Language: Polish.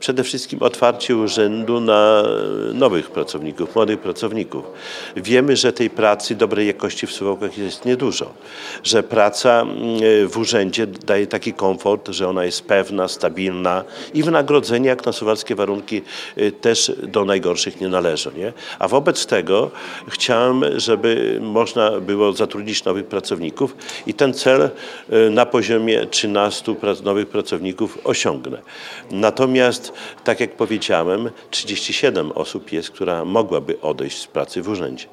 Przede wszystkim otwarcie urzędu na nowych pracowników, młodych pracowników. Wiemy, że tej pracy dobrej jakości w Suwałkach jest niedużo, że praca w urzędzie daje taki komfort, że ona jest pewna, stabilna i wynagrodzenie jak na suwalskie warunki też do najgorszych nie należą. Nie? A wobec tego chciałem, żeby można było zatrudnić nowych pracowników i ten cel na poziomie 13 nowych pracowników osiągnę. Natomiast tak jak powiedziałem, 37 osób jest, która mogłaby odejść z pracy w urzędzie.